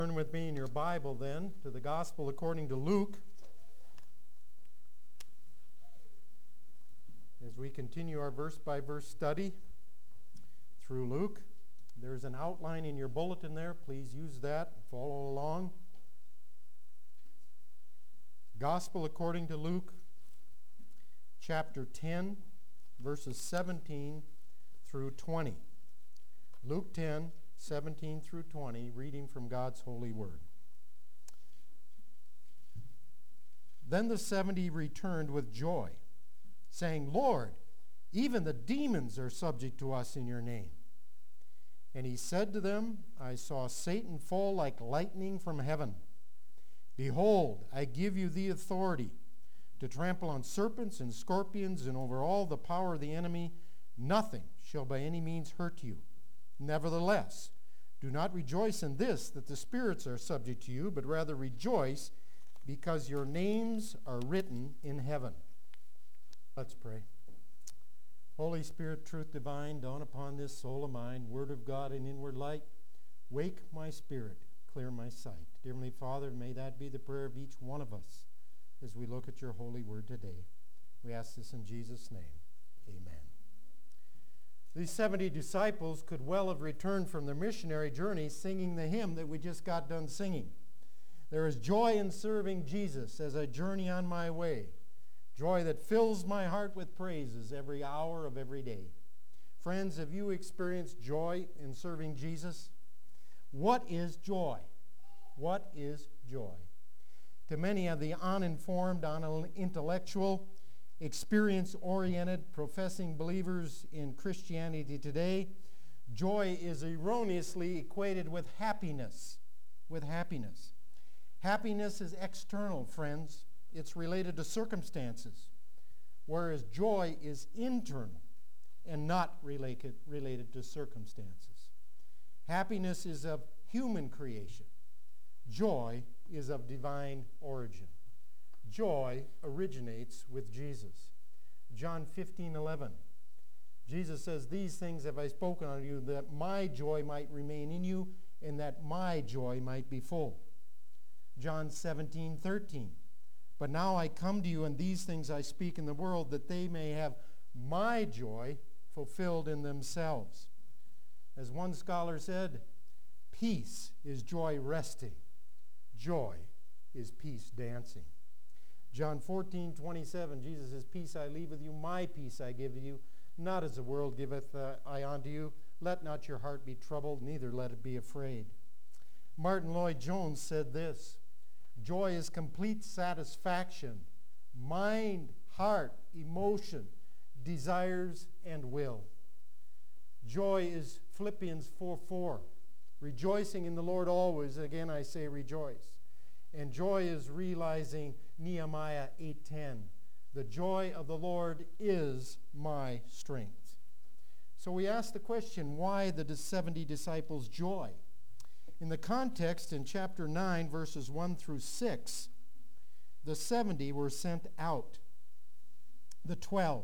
Turn with me in your Bible then to the Gospel according to Luke. As we continue our verse-by-verse study through Luke, there's an outline in your bulletin there. Please use that. Follow along. Gospel according to Luke, chapter 10, verses 17 through 20. Luke 10, 17 through 20, reading from God's holy word. Then the 70 returned with joy, saying, "Lord, even the demons are subject to us in your name." And he said to them, "I saw Satan fall like lightning from heaven. Behold, I give you the authority to trample on serpents and scorpions and over all the power of the enemy. Nothing shall by any means hurt you. Nevertheless, do not rejoice in this, that the spirits are subject to you, but rather rejoice because your names are written in heaven." Let's pray. Holy Spirit, truth divine, dawn upon this soul of mine, word of God and inward light. Wake my spirit, clear my sight. Dear Heavenly Father, may that be the prayer of each one of us as we look at your holy word today. We ask this in Jesus' name. Amen. These 70 disciples could well have returned from their missionary journey singing the hymn that we just got done singing. There is joy in serving Jesus as I journey on my way, joy that fills my heart with praises every hour of every day. Friends, have you experienced joy in serving Jesus? What is joy? What is joy? To many of the uninformed, unintellectual, experience-oriented, professing believers in Christianity today, joy is erroneously equated with happiness. Happiness is external, friends. It's related to circumstances, whereas joy is internal and not related to circumstances. Happiness is of human creation. Joy is of divine origin. Joy originates with Jesus. John 15:11. Jesus says, "These things have I spoken unto you, that my joy might remain in you, and that my joy might be full." John 17:13. "But now I come to you, and these things I speak in the world, that they may have my joy fulfilled in themselves." As one scholar said, peace is joy resting. Joy is peace dancing. John 14:27, Jesus says, "Peace I leave with you, my peace I give to you. Not as the world giveth I unto you. Let not your heart be troubled, neither let it be afraid." Martin Lloyd-Jones said this, "Joy is complete satisfaction, mind, heart, emotion, desires, and will." Joy is Philippians 4:4. "Rejoicing in the Lord always." Again, I say rejoice. And joy is realizing Nehemiah 8:10. "The joy of the Lord is my strength." So we ask the question, why the 70 disciples' joy? In the context in chapter 9, verses 1 through 6, the 70 were sent out. The 12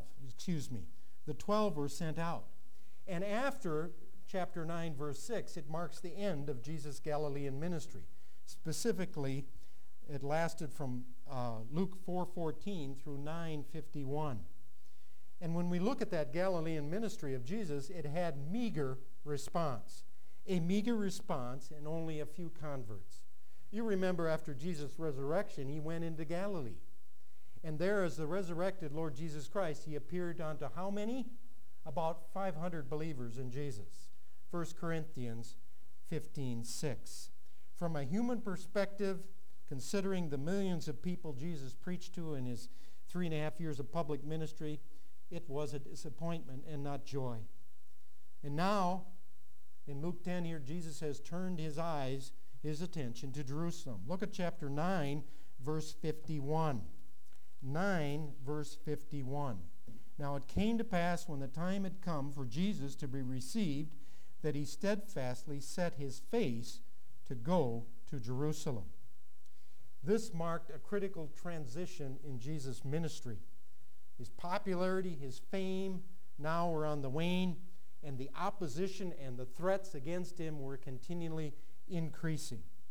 were sent out. And after chapter 9, verse 6, it marks the end of Jesus' Galilean ministry. Specifically, it lasted from Luke 4:14 through 9:51. And when we look at that Galilean ministry of Jesus, it had meager response. A meager response and only a few converts. You remember after Jesus' resurrection, he went into Galilee. And there as the resurrected Lord Jesus Christ, he appeared unto how many? About 500 believers in Jesus. 1 Corinthians 15:6. From a human perspective, considering the millions of people Jesus preached to in his 3.5 years of public ministry, it was a disappointment and not joy. And now, in Luke 10 here, Jesus has turned his attention to Jerusalem. Look at chapter 9, verse 51. 9, verse 51. "Now it came to pass when the time had come for Jesus to be received, that he steadfastly set his face to go to Jerusalem." This marked a critical transition in Jesus' ministry. His popularity, his fame now were on the wane, and the opposition and the threats against him were continually increasing.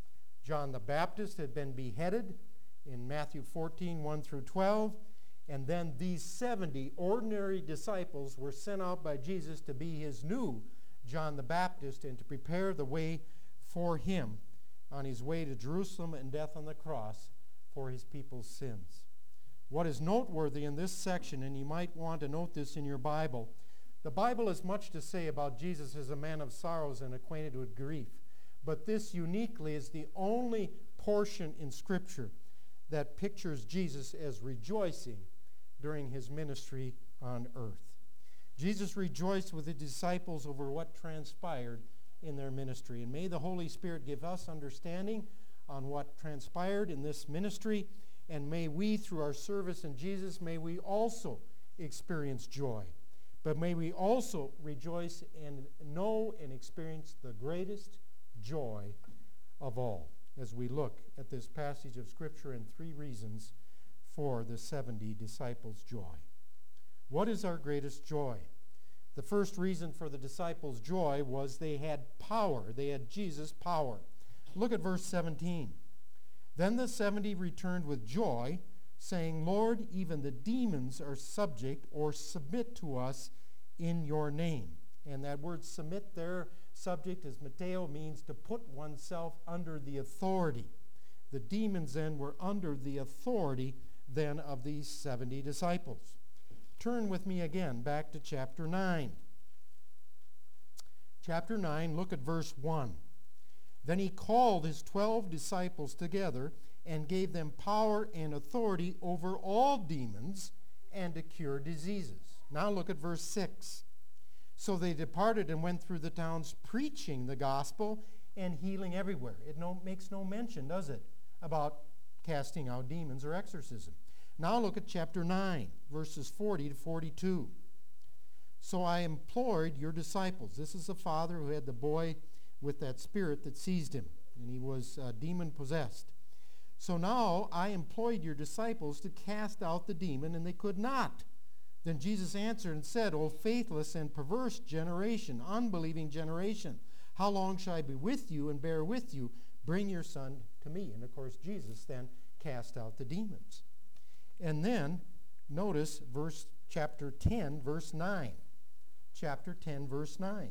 John the Baptist had been beheaded in Matthew 14, 1 through 12. And then these 70 ordinary disciples were sent out by Jesus to be his new John the Baptist and to prepare the way for him on his way to Jerusalem and death on the cross for his people's sins. What is noteworthy in this section, and you might want to note this in your Bible, the Bible has much to say about Jesus as a man of sorrows and acquainted with grief. But this uniquely is the only portion in Scripture that pictures Jesus as rejoicing during his ministry on earth. Jesus rejoiced with the disciples over what transpired in their ministry. And may the Holy Spirit give us understanding on what transpired in this ministry. And may we, through our service in Jesus, may we also experience joy. But may we also rejoice and know and experience the greatest joy of all as we look at this passage of Scripture and 3 reasons for the 70 disciples' joy. What is our greatest joy? The first reason for the disciples' joy was they had power. They had Jesus' power. Look at verse 17. Then the 70 returned with joy, saying, Lord, even the demons are subject or submit to us in your name. And that word submit there, subject as Mateo, means to put oneself under the authority. The demons then were under the authority then of these 70 disciples. Turn with me again back to chapter 9. Chapter 9, look at verse 1. Then he called his 12 disciples together and gave them power and authority over all demons and to cure diseases. Now look at verse 6. So they departed and went through the towns preaching the gospel and healing everywhere. It makes no mention, does it, about casting out demons or exorcism. Now look at chapter 9, verses 40 to 42. So I implored your disciples. This is the father who had the boy with that spirit that seized him, and he was demon-possessed. So now I employed your disciples to cast out the demon, and they could not. Then Jesus answered and said, O faithless and perverse generation, unbelieving generation, how long shall I be with you and bear with you? Bring your son to me. And of course, Jesus then cast out the demons. And then, notice chapter 10, verse 9. Chapter 10, verse 9.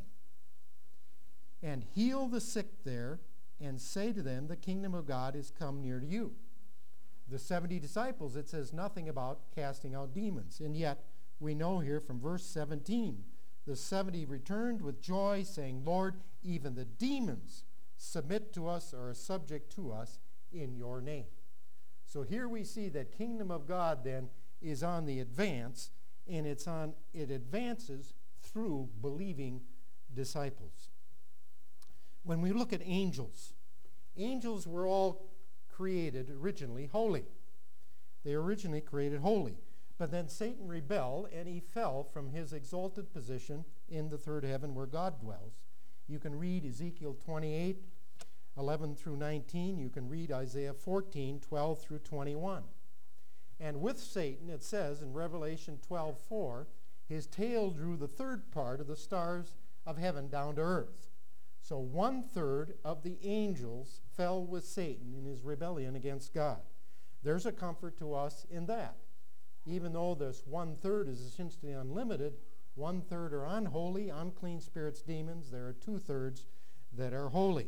And heal the sick there, and say to them, the kingdom of God is come near to you. The 70 disciples, it says nothing about casting out demons. And yet, we know here from verse 17, the 70 returned with joy, saying, Lord, even the demons submit to us or are subject to us in your name. So here we see that kingdom of God then is on the advance, and it advances through believing disciples. When we look at angels, angels were all created originally holy. They originally created holy. But then Satan rebelled, and he fell from his exalted position in the third heaven where God dwells. You can read Ezekiel 28, 11 through 19. You can read Isaiah 14, 12 through 21. And with Satan, it says in Revelation 12:4, his tail drew the third part of the stars of heaven down to earth. So 1/3 of the angels fell with Satan in his rebellion against God. There's a comfort to us in that. Even though this 1/3 is essentially unlimited, 1/3 are unholy, unclean spirits, demons. There are 2/3 that are holy.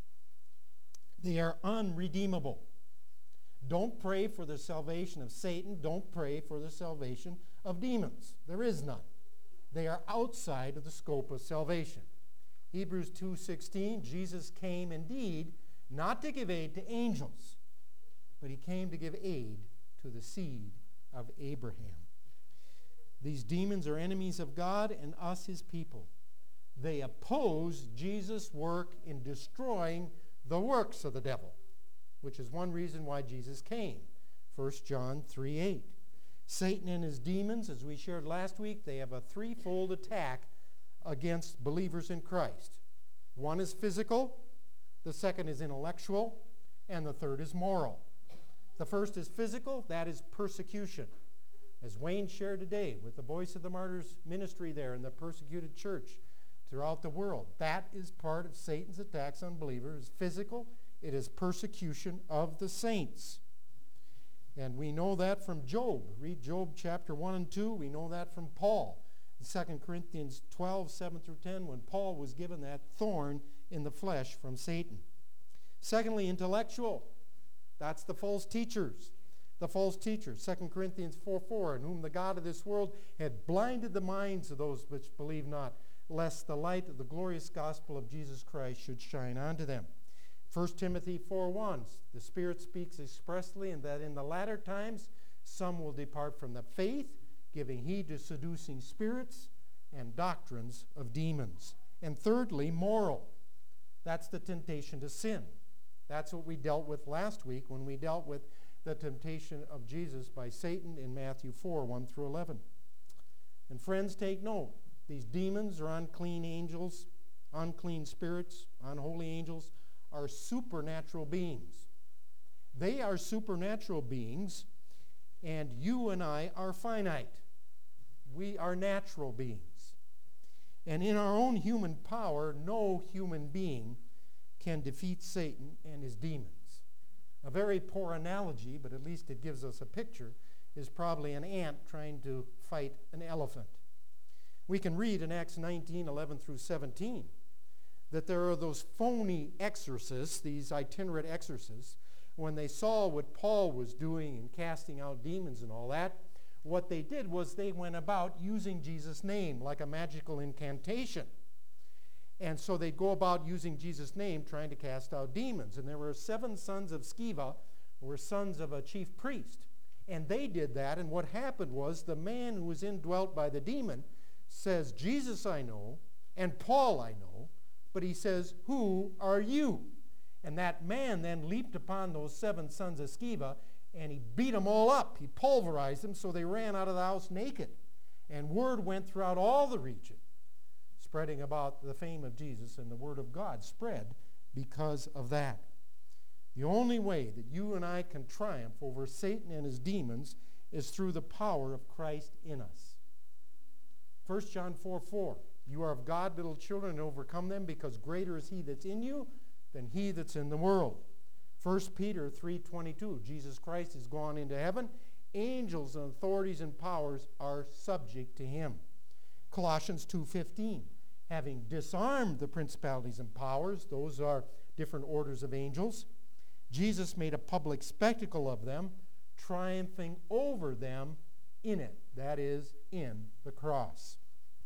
They are unredeemable. Don't pray for the salvation of Satan. Don't pray for the salvation of demons. There is none. They are outside of the scope of salvation. Hebrews 2:16, Jesus came indeed not to give aid to angels, but he came to give aid to the seed of Abraham. These demons are enemies of God and us, his people. They oppose Jesus' work in destroying the works of the devil, which is one reason why Jesus came. 1 John 3:8. Satan and his demons, as we shared last week, they have a threefold attack against believers in Christ. One is physical, the second is intellectual, and the third is moral. The first is physical, that is persecution. As Wayne shared today with the Voice of the Martyrs ministry there in the persecuted church throughout the world, that is part of Satan's attacks on believers, physical, It is persecution of the saints. And we know that from Job. Read Job chapter 1 and 2. We know that from Paul. In 2 Corinthians 12, 7 through 10, when Paul was given that thorn in the flesh from Satan. Secondly, intellectual. That's the false teachers. The false teachers. 2 Corinthians 4:4, in whom the God of this world had blinded the minds of those which believe not, lest the light of the glorious gospel of Jesus Christ should shine unto them. 1 Timothy 4:1, the Spirit speaks expressly, and that in the latter times some will depart from the faith, giving heed to seducing spirits and doctrines of demons. And thirdly, moral. That's the temptation to sin. That's what we dealt with last week when we dealt with the temptation of Jesus by Satan in Matthew 4, 1 through 11. And friends, take note. These demons or unclean angels, unclean spirits, unholy angels, are supernatural beings. They are supernatural beings, and you and I are finite. We are natural beings. And in our own human power, no human being can defeat Satan and his demons. A very poor analogy, but at least it gives us a picture, is probably an ant trying to fight an elephant. We can read in Acts 19, 11 through 17, that there are those phony exorcists, these itinerant exorcists, when they saw what Paul was doing and casting out demons and all that, what they did was they went about using Jesus' name like a magical incantation. And so they'd go about using Jesus' name trying to cast out demons. And there were 7 sons of Sceva, who were sons of a chief priest. And they did that, and what happened was the man who was indwelt by the demon says, Jesus I know, and Paul I know, but he says, who are you? And that man then leaped upon those 7 sons of Sceva, and he beat them all up. He pulverized them, so they ran out of the house naked. And word went throughout all the region, spreading about the fame of Jesus, and the word of God spread because of that. The only way that you and I can triumph over Satan and his demons is through the power of Christ in us. 1 John 4:4, you are of God, little children, and overcome them, because greater is he that's in you than he that's in the world. 1 Peter 3:22, Jesus Christ is gone into heaven. Angels and authorities and powers are subject to him. Colossians 2:15, having disarmed the principalities and powers, those are different orders of angels, Jesus made a public spectacle of them, triumphing over them in it, that is, in the cross.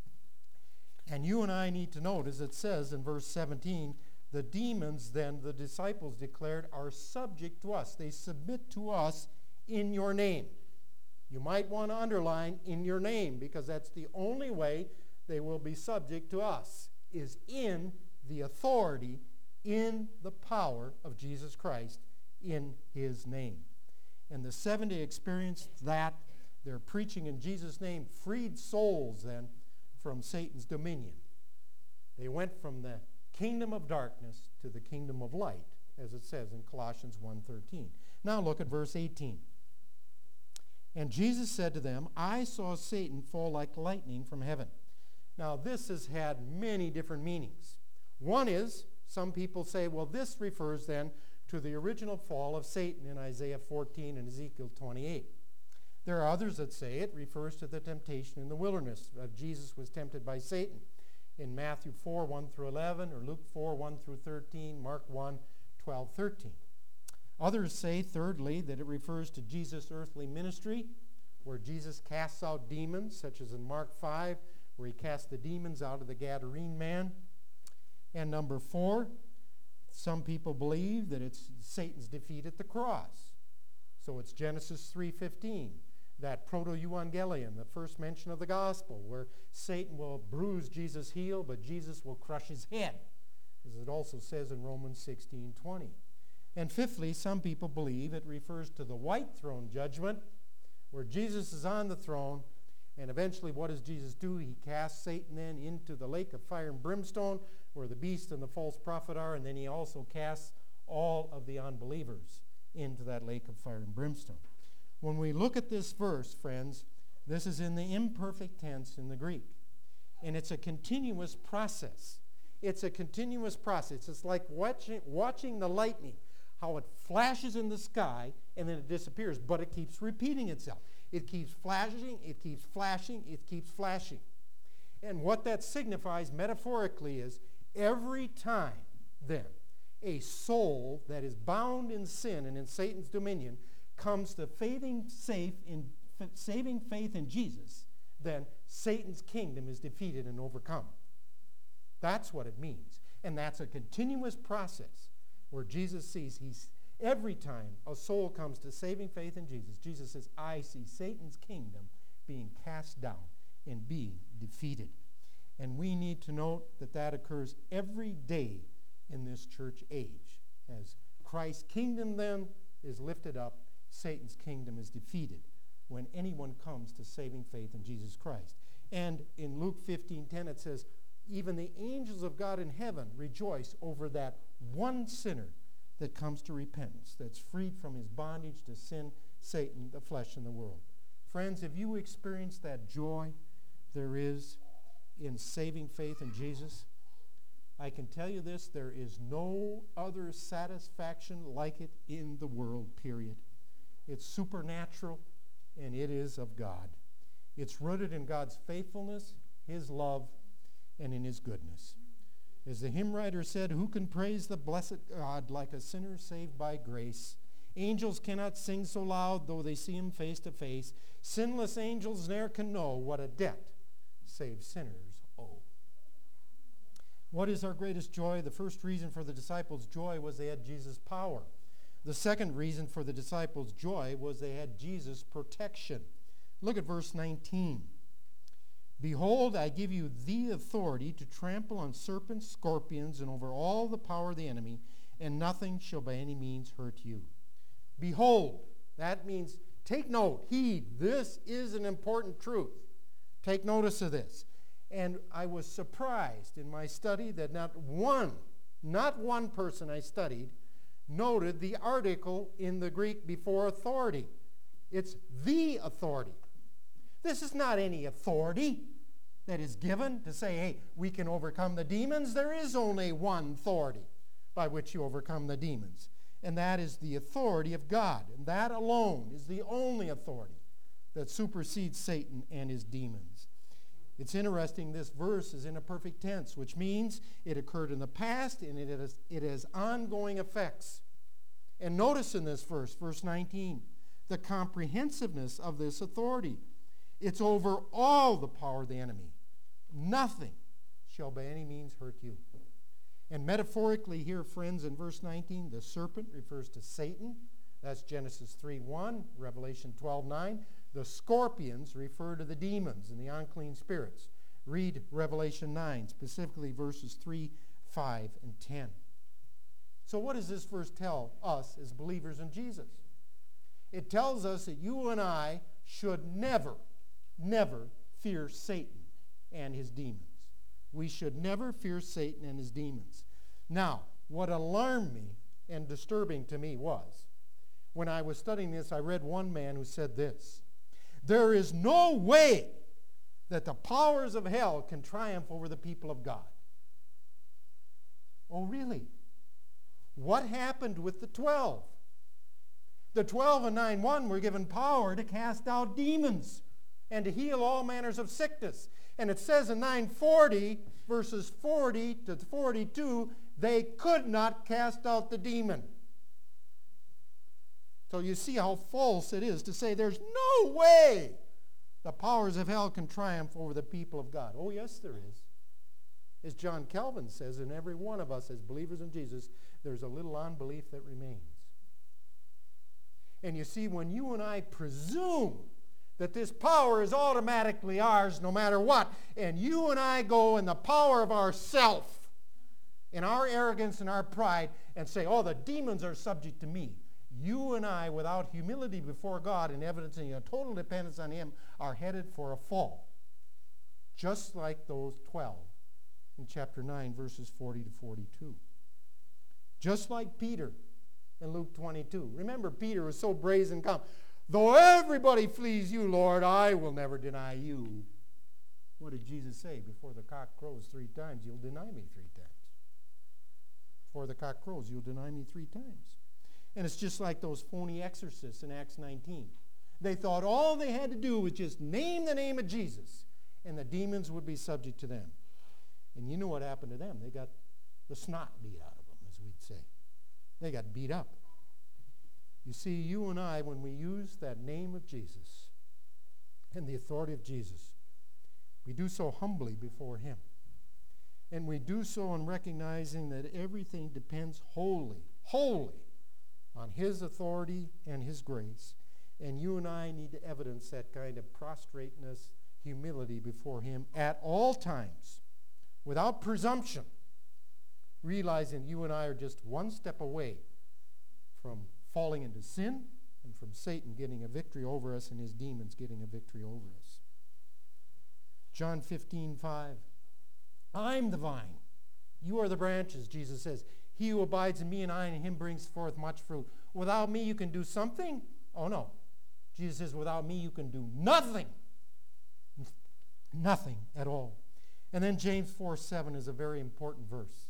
And you and I need to note, as it says in verse 17, the demons then, the disciples declared, are subject to us. They submit to us in your name. You might want to underline in your name, because that's the only way they will be subject to us, is in the authority, in the power of Jesus Christ, in his name. And the 70 experienced that. Their preaching in Jesus' name freed souls then from Satan's dominion. They went from the kingdom of darkness to the kingdom of light, as it says in Colossians 1:13. Now look at verse 18. And Jesus said to them, I saw Satan fall like lightning from heaven. Now this has had many different meanings. One is, some people say, well, this refers then to the original fall of Satan in Isaiah 14 and Ezekiel 28. There are others that say it refers to the temptation in the wilderness. Jesus was tempted by Satan in Matthew 4, 1 through 11, or Luke 4, 1 through 13, Mark 1, 12, 13. Others say, thirdly, that it refers to Jesus' earthly ministry, where Jesus casts out demons, such as in Mark 5, where he cast the demons out of the Gadarene man. And number 4, some people believe that it's Satan's defeat at the cross. So it's Genesis 3:15, that proto-evangelion, the first mention of the gospel, where Satan will bruise Jesus' heel, but Jesus will crush his head, as it also says in Romans 16:20. And fifthly, some people believe it refers to the white throne judgment, where Jesus is on the throne, and eventually what does Jesus do? He casts Satan then into the lake of fire and brimstone, where the beast and the false prophet are, and then he also casts all of the unbelievers into that lake of fire and brimstone. When we look at this verse, friends, this is in the imperfect tense in the Greek. And it's a continuous process. It's a continuous process. It's like watching the lightning, how it flashes in the sky and then it disappears, but it keeps repeating itself. It keeps flashing, it keeps flashing, it keeps flashing. And what that signifies metaphorically is every time then a soul that is bound in sin and in Satan's dominion comes to saving faith in Jesus, then Satan's kingdom is defeated and overcome. That's what it means. And that's a continuous process where Jesus sees every time a soul comes to saving faith in Jesus, Jesus says, I see Satan's kingdom being cast down and being defeated. And we need to note that that occurs every day in this church age. As Christ's kingdom then is lifted up, Satan's kingdom is defeated when anyone comes to saving faith in Jesus Christ. And in Luke 15:10 it says, even the angels of God in heaven rejoice over that one sinner that comes to repentance, that's freed from his bondage to sin, Satan, the flesh, and the world. Friends, have you experienced that joy there is in saving faith in Jesus? I can tell you this, there is no other satisfaction like it in the world, period. It's supernatural, and it is of God. It's rooted in God's faithfulness, His love, and in His goodness. As the hymn writer said, who can praise the blessed God like a sinner saved by grace? Angels cannot sing so loud, though they see Him face to face. Sinless angels ne'er can know what a debt saved sinners owe. What is our greatest joy? The first reason for the disciples' joy was they had Jesus' power. The second reason for the disciples' joy was they had Jesus' protection. Look at verse 19. Behold, I give you the authority to trample on serpents, scorpions, and over all the power of the enemy, and nothing shall by any means hurt you. Behold, that means take note, heed. This is an important truth. Take notice of this. And I was surprised in my study that not one person I studied noted the article in the Greek before authority. It's the authority. This is not any authority that is given to say, hey, we can overcome the demons. There is only one authority by which you overcome the demons, and that is the authority of God. And that alone is the only authority that supersedes Satan and his demons. It's interesting, this verse is in a perfect tense, which means it occurred in the past and it has ongoing effects. And notice in this verse, verse 19, the comprehensiveness of this authority. It's over all the power of the enemy. Nothing shall by any means hurt you. And metaphorically here, friends, in verse 19, the serpent refers to Satan. That's Genesis 3:1, Revelation 12:9. The scorpions refer to the demons and the unclean spirits. Read Revelation 9, specifically verses 3, 5, and 10. So what does this verse tell us as believers in Jesus? It tells us that you and I should never fear Satan and his demons. We should never fear Satan and his demons. Now, what alarmed me and disturbing to me was, when I was studying this, I read one man who said this: there is no way that the powers of hell can triumph over the people of God. Oh, really? What happened with the 12? The 12 in 9:1 were given power to cast out demons and to heal all manners of sickness. And it says in 9:40, verses 40 to 42, they could not cast out the demon. So you see how false it is to say there's no way the powers of hell can triumph over the people of God. Oh, yes, there is. As John Calvin says, in every one of us as believers in Jesus, there's a little unbelief that remains. And you see, when you and I presume that this power is automatically ours no matter what, and you and I go in the power of ourself, in our arrogance and our pride, and say, oh, the demons are subject to me, you and I, without humility before God and evidencing a total dependence on Him, are headed for a fall. Just like those 12 in chapter 9, verses 40 to 42. Just like Peter in Luke 22. Remember, Peter was so brazen, come, though everybody flees you, Lord, I will never deny you. What did Jesus say? Before the cock crows 3 times, you'll deny me 3 times. Before the cock crows, you'll deny me 3 times. And it's just like those phony exorcists in Acts 19. They thought all they had to do was just name the name of Jesus, and the demons would be subject to them. And you know what happened to them? They got the snot beat out of them, as we'd say. They got beat up. You see, you and I, when we use that name of Jesus and the authority of Jesus, we do so humbly before him. And we do so in recognizing that everything depends wholly on his authority and his grace. And you and I need to evidence that kind of prostrateness, humility before him at all times, without presumption, realizing you and I are just one step away from falling into sin and from Satan getting a victory over us and his demons getting a victory over us. John 15:5. I'm the vine. You are the branches, Jesus says. He who abides in me and I in him brings forth much fruit. Without me you can do something? Oh no. Jesus says, without me you can do nothing. Nothing at all. And then James 4:7 is a very important verse.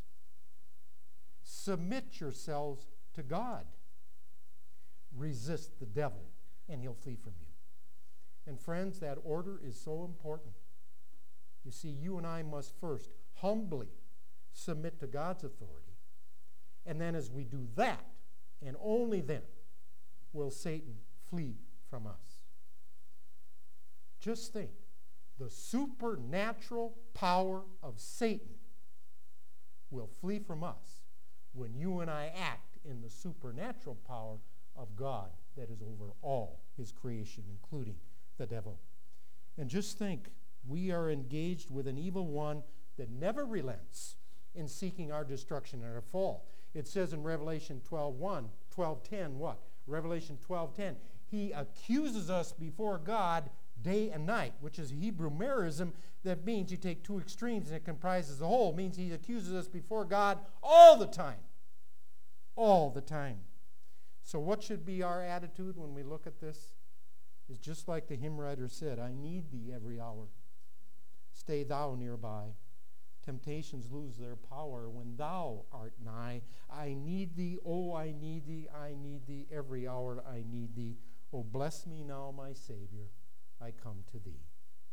Submit yourselves to God. Resist the devil, and he'll flee from you. And friends, that order is so important. You see, you and I must first humbly submit to God's authority. And then as we do that, and only then, will Satan flee from us. Just think, the supernatural power of Satan will flee from us when you and I act in the supernatural power of God that is over all his creation, including the devil. And just think, we are engaged with an evil one that never relents in seeking our destruction and our fall. It says in Revelation 12:10, what? Revelation 12:10, he accuses us before God day and night, which is a Hebrew merism that means you take 2 extremes and it comprises the whole. It means he accuses us before God all the time. All the time. So what should be our attitude when we look at this? Is just like the hymn writer said, I need thee every hour. Stay thou nearby. Temptations lose their power when thou art nigh. I need thee, oh, I need thee, I need thee, every hour I need thee. Oh, bless me now, my Savior, I come to thee.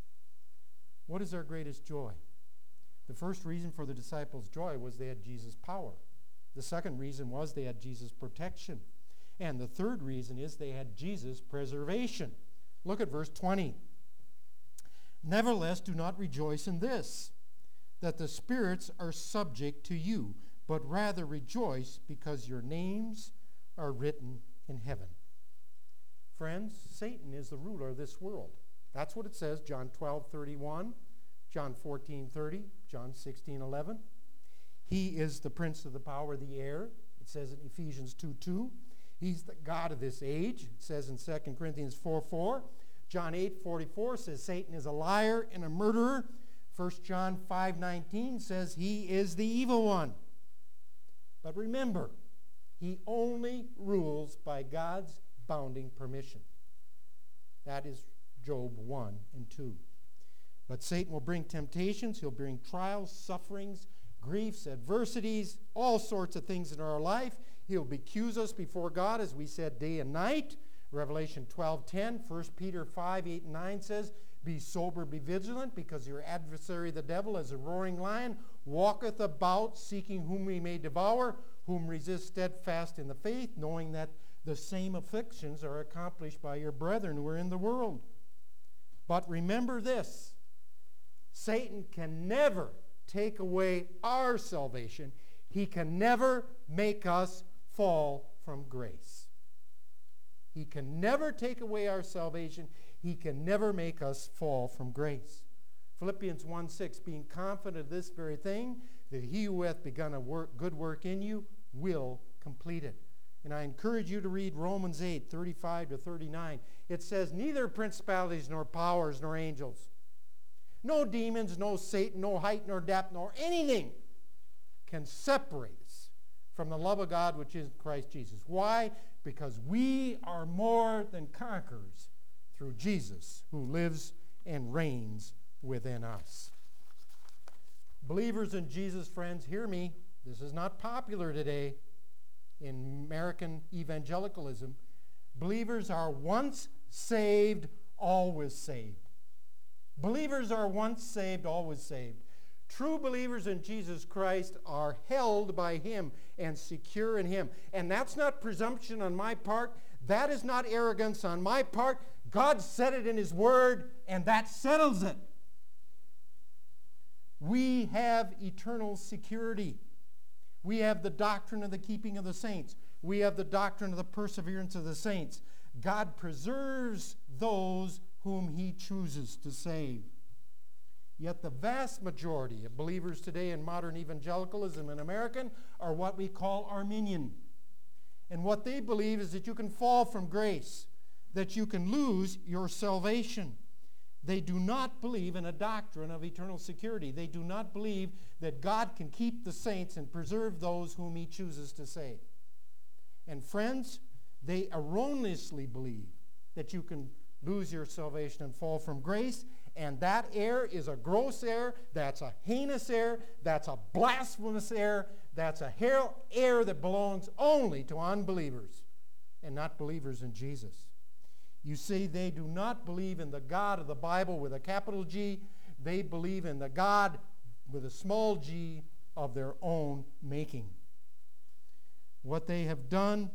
What is our greatest joy? The first reason for the disciples' joy was they had Jesus' power. The second reason was they had Jesus' protection. And the third reason is they had Jesus' preservation. Look at verse 20. Nevertheless, do not rejoice in this, that the spirits are subject to you, but rather rejoice because your names are written in heaven. Friends, Satan is the ruler of this world. That's what it says, John 12:31, John 14:30, John 16:11. He is the prince of the power of the air. It says in Ephesians 2:2. He's the god of this age. It says in 2 Corinthians 4:4. John 8:44 says Satan is a liar and a murderer. 1 John 5:19 says he is the evil one. But remember, he only rules by God's bounding permission. That is Job 1 and 2. But Satan will bring temptations. He'll bring trials, sufferings, griefs, adversities, all sorts of things in our life. He'll accuse us before God, as we said, day and night. Revelation 12:10, 1 Peter 5:8 and 9 says, be sober, be vigilant, because your adversary the devil, as a roaring lion, walketh about, seeking whom he may devour, whom resist steadfast in the faith, knowing that the same afflictions are accomplished by your brethren who are in the world. But remember this, Satan can never take away our salvation. He can never make us fall from grace. He can never take away our salvation. He can never make us fall from grace. Philippians 1:6, being confident of this very thing, that he who hath begun a good work in you will complete it. And I encourage you to read Romans 8:35-39. It says, neither principalities nor powers nor angels, no demons, no Satan, no height nor depth, nor anything can separate us from the love of God which is in Christ Jesus. Why? Because we are more than conquerors through Jesus, who lives and reigns within us. Believers in Jesus, friends, hear me. this is not popular today in American evangelicalism, believers are once saved, always saved. Believers are once saved, always saved. True believers in Jesus Christ are held by Him and secure in Him. And that's not presumption on my part. That is not arrogance on my part. God said it in His Word, and that settles it. We have eternal security. We have the doctrine of the keeping of the saints. We have the doctrine of the perseverance of the saints. God preserves those whom He chooses to save. Yet the vast majority of believers today in modern evangelicalism in America are what we call Arminian. And what they believe is that you can fall from grace, that you can lose your salvation. They do not believe in a doctrine of eternal security. They do not believe that God can keep the saints and preserve those whom He chooses to save. And friends, they erroneously believe that you can lose your salvation and fall from grace, and that error is a gross error, that's a heinous error, that's a blasphemous error, that's a error that belongs only to unbelievers and not believers in Jesus. You see, they do not believe in the God of the Bible with a capital G. They believe in the God with a small g of their own making. What they have done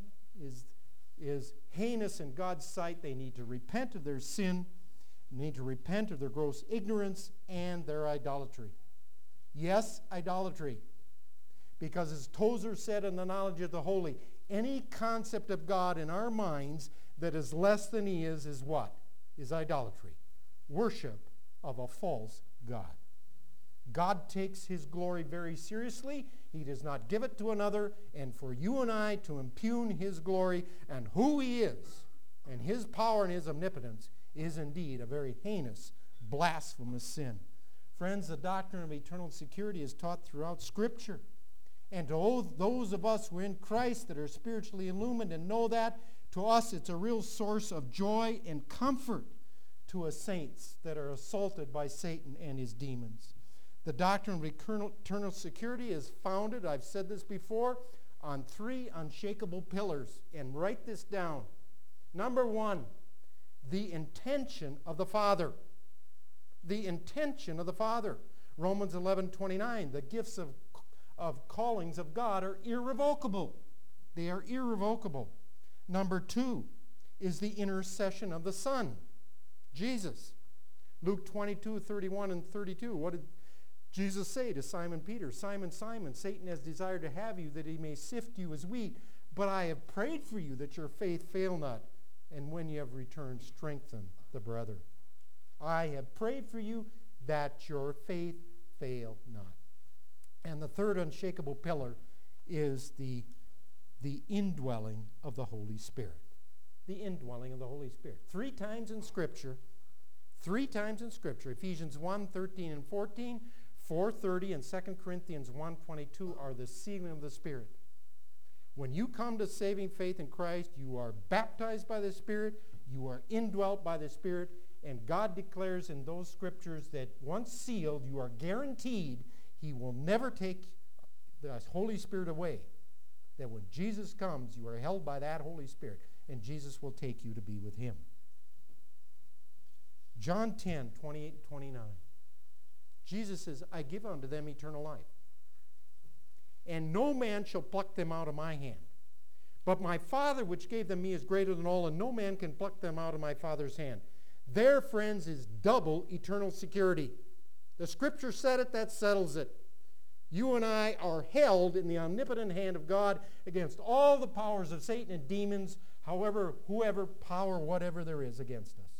is heinous in God's sight. They need to repent of their sin. They need to repent of their gross ignorance and their idolatry. Yes, idolatry. Because as Tozer said in The Knowledge of the Holy, any concept of God in our minds that is less than He is what? Is idolatry. Worship of a false God. God takes His glory very seriously. He does not give it to another. And for you and I to impugn His glory and who He is and His power and His omnipotence is indeed a very heinous, blasphemous sin. Friends, the doctrine of eternal security is taught throughout Scripture. And to those of us who are in Christ that are spiritually illumined and know that, to us it's a real source of joy and comfort to us saints that are assaulted by Satan and his demons. The doctrine of eternal security is founded, I've said this before, on 3 unshakable pillars. And write this down. Number 1, the intention of the Father. The intention of the Father. Romans 11:29, the gifts of callings of God are irrevocable. They are irrevocable. Number 2 is the intercession of the Son, Jesus. Luke 22:31 and 32. What did Jesus say to Simon Peter? Simon, Simon, Satan has desired to have you that he may sift you as wheat, but I have prayed for you that your faith fail not, and when you have returned, strengthen the brother. I have prayed for you that your faith fail not. And the third unshakable pillar is the indwelling of the Holy Spirit. The indwelling of the Holy Spirit. 3 times in Scripture, Ephesians 1:13 and 14, 4:30, and 2 Corinthians 1:22 are the sealing of the Spirit. When you come to saving faith in Christ, you are baptized by the Spirit, you are indwelt by the Spirit, and God declares in those Scriptures that once sealed, you are guaranteed He will never take the Holy Spirit away. That when Jesus comes, you are held by that Holy Spirit, and Jesus will take you to be with Him. John 10:28 and 29. Jesus says, I give unto them eternal life, and no man shall pluck them out of my hand. But my Father which gave them me is greater than all, and no man can pluck them out of my Father's hand. There, friends, is double eternal security. The Scripture said it, that settles it. You and I are held in the omnipotent hand of God against all the powers of Satan and demons, whoever power, whatever there is against us.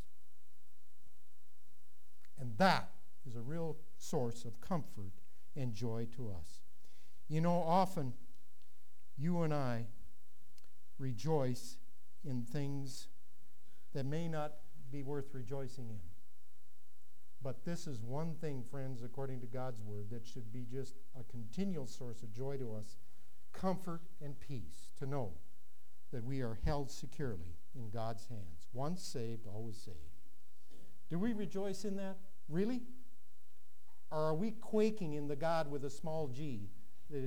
And that is a real source of comfort and joy to us. You know, often you and I rejoice in things that may not be worth rejoicing in. But this is one thing, friends, according to God's Word, that should be just a continual source of joy to us, comfort and peace, to know that we are held securely in God's hands. Once saved, always saved. Do we rejoice in that? Really? Or are we quaking in the God with a small g that is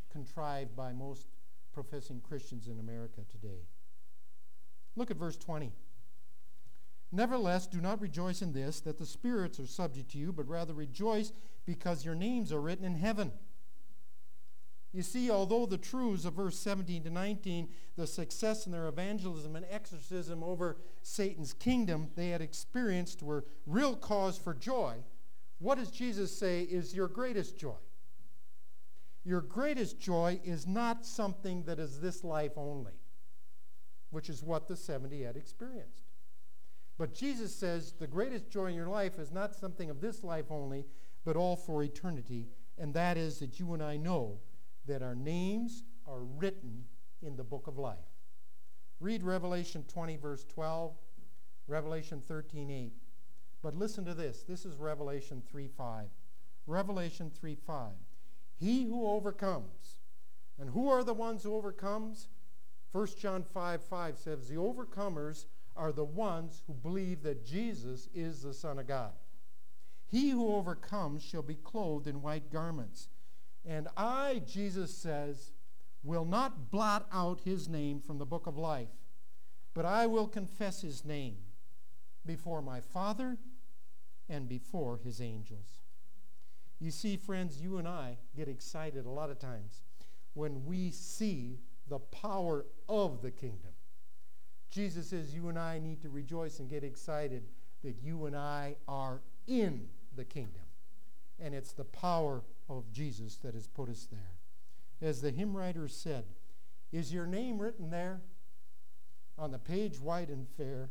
contrived by most professing Christians in America today. Look at verse 20. Nevertheless, do not rejoice in this, that the spirits are subject to you, but rather rejoice because your names are written in heaven. You see, although the truths of verse 17 to 19, the success in their evangelism and exorcism over Satan's kingdom they had experienced were real cause for joy, what does Jesus say is your greatest joy? Your greatest joy is not something that is this life only, which is what the 70 had experienced. But Jesus says the greatest joy in your life is not something of this life only, but all for eternity, and that is that you and I know that our names are written in the book of life. Read Revelation 20, verse 12, Revelation 13, 8. But listen to this. This is Revelation 3, 5. Revelation 3, 5. He who overcomes. And who are the ones who overcomes? 1 John 5, 5 says, the overcomers are the ones who believe that Jesus is the Son of God. He who overcomes shall be clothed in white garments. And I, Jesus says, will not blot out his name from the book of life, but I will confess his name before my Father and before his angels. You see, friends, you and I get excited a lot of times when we see the power of the kingdom. Jesus says you and I need to rejoice and get excited that you and I are in the kingdom. And it's the power of Jesus that has put us there. As the hymn writer said, is your name written there on the page white and fair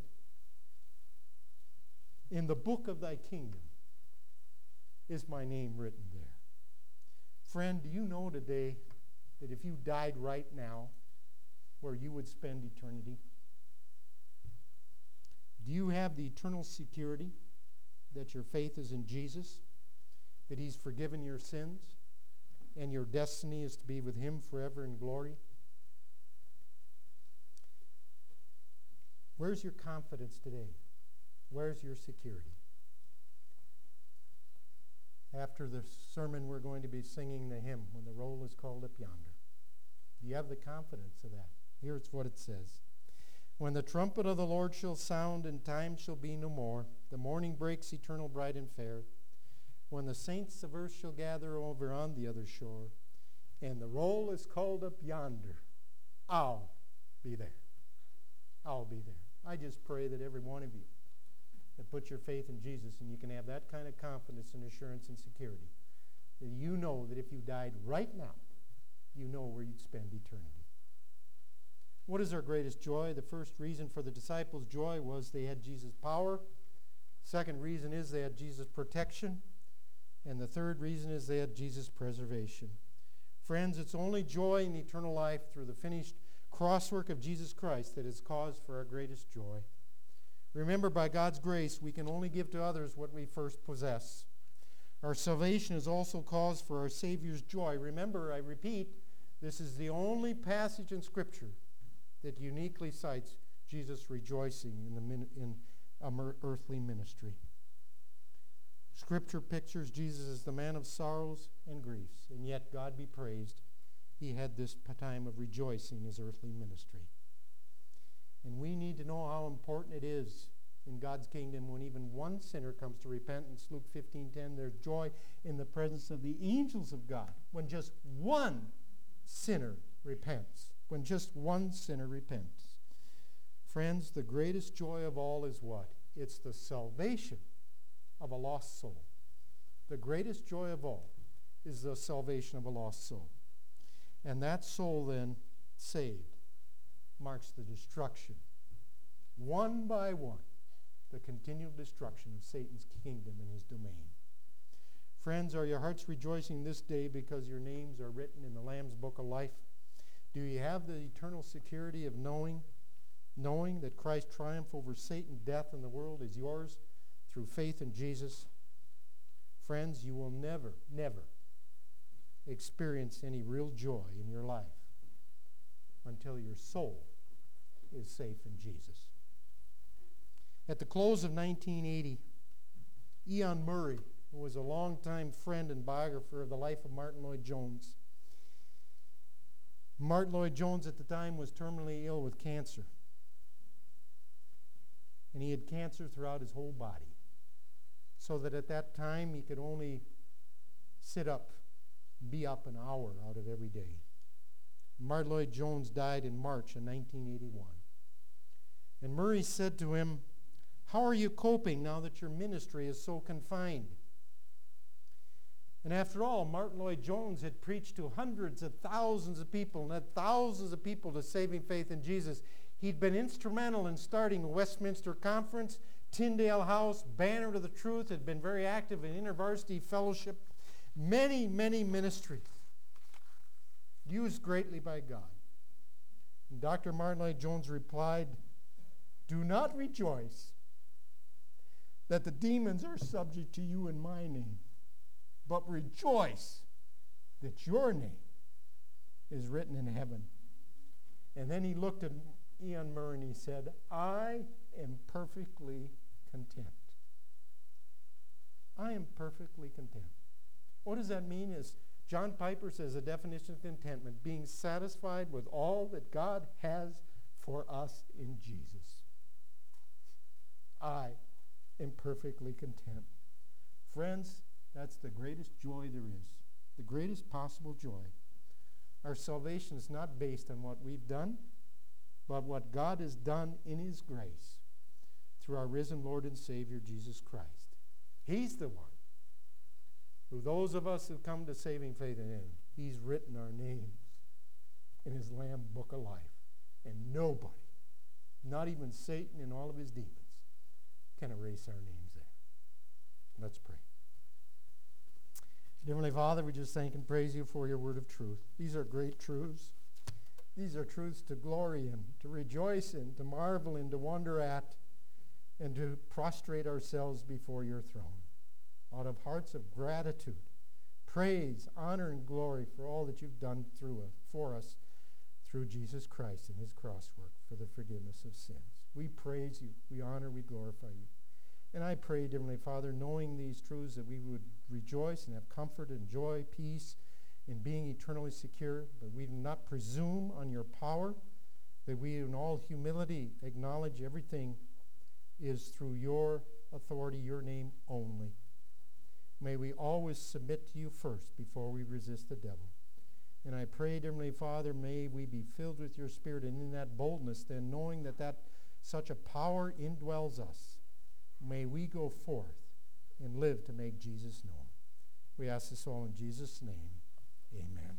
in the book of thy kingdom? Is my name written there? Friend, do you know today that if you died right now, where you would spend eternity? Do you have the eternal security that your faith is in Jesus, that he's forgiven your sins, and your destiny is to be with him forever in glory? Where's your confidence today? Where's your security? After the sermon, we're going to be singing the hymn, When the Roll is Called Up Yonder. Do you have the confidence of that? Here's what it says. When the trumpet of the Lord shall sound, and time shall be no more, the morning breaks eternal, bright and fair. When the saints of earth shall gather over on the other shore, and the roll is called up yonder, I'll be there. I'll be there. I just pray that every one of you that put your faith in Jesus, and you can have that kind of confidence and assurance and security, that you know that if you died right now, you know where you'd spend eternity. What is our greatest joy? The first reason for the disciples' joy was they had Jesus' power. Second reason is they had Jesus' protection. And the third reason is they had Jesus' preservation. Friends, it's only joy in eternal life through the finished crosswork of Jesus Christ that is cause for our greatest joy. Remember, by God's grace, we can only give to others what we first possess. Our salvation is also cause for our Savior's joy. Remember, I repeat, this is the only passage in Scripture that uniquely cites Jesus rejoicing in earthly ministry. Scripture pictures Jesus as the man of sorrows and griefs, and yet, God be praised, he had this time of rejoicing in his earthly ministry. And we need to know how important it is in God's kingdom when even one sinner comes to repentance. Luke 15:10, there's joy in the presence of the angels of God when just one sinner repents. When just one sinner repents. Friends, the greatest joy of all is what? It's the salvation of a lost soul. The greatest joy of all is the salvation of a lost soul. And that soul then, saved, marks the destruction, one by one, the continual destruction of Satan's kingdom and his domain. Friends, are your hearts rejoicing this day because your names are written in the Lamb's Book of Life? Do you have the eternal security of knowing that Christ's triumph over Satan, death, and the world is yours through faith in Jesus? Friends, you will never, never experience any real joy in your life until your soul is safe in Jesus. At the close of 1980, Ian Murray, who was a longtime friend and biographer of the life of Martin Lloyd-Jones, Martin Lloyd-Jones at the time was terminally ill with cancer. And he had cancer throughout his whole body. So that at that time he could only sit up, be up an hour out of every day. Martin Lloyd-Jones died in March of 1981. And Murray said to him, "How are you coping now that your ministry is so confined?" And after all, Martin Lloyd-Jones had preached to hundreds of thousands of people and led thousands of people to saving faith in Jesus. He'd been instrumental in starting the Westminster Conference, Tyndale House, Banner to the Truth, had been very active in InterVarsity Fellowship, many, many ministries, used greatly by God. And Dr. Martin Lloyd-Jones replied, "Do not rejoice that the demons are subject to you in my name, but rejoice that your name is written in heaven." And then he looked at Ian Murray and he said, "I am perfectly content." I am perfectly content. What does that mean? As John Piper says, a definition of contentment, being satisfied with all that God has for us in Jesus. I am perfectly content. Friends, that's the greatest joy there is, the greatest possible joy. Our salvation is not based on what we've done, but what God has done in His grace through our risen Lord and Savior, Jesus Christ. He's the one who, those of us who come to saving faith in Him, He's written our names in His Lamb Book of Life. And nobody, not even Satan and all of his demons, can erase our names there. Let's pray. Heavenly Father, we just thank and praise You for Your word of truth. These are great truths. These are truths to glory in, to rejoice in, to marvel in, to wonder at, and to prostrate ourselves before Your throne out of hearts of gratitude, praise, honor, and glory for all that You've done for us through Jesus Christ and His cross work for the forgiveness of sins. We praise You, we honor, we glorify You. And I pray, Heavenly Father, knowing these truths, that we would rejoice and have comfort and joy, peace, in being eternally secure, but we do not presume on Your power, that we in all humility acknowledge everything is through Your authority, Your name only. May we always submit to You first before we resist the devil. And I pray, Heavenly Father, may we be filled with Your Spirit, and in that boldness, then knowing that such a power indwells us, may we go forth and live to make Jesus known. We ask this all in Jesus' name. Amen.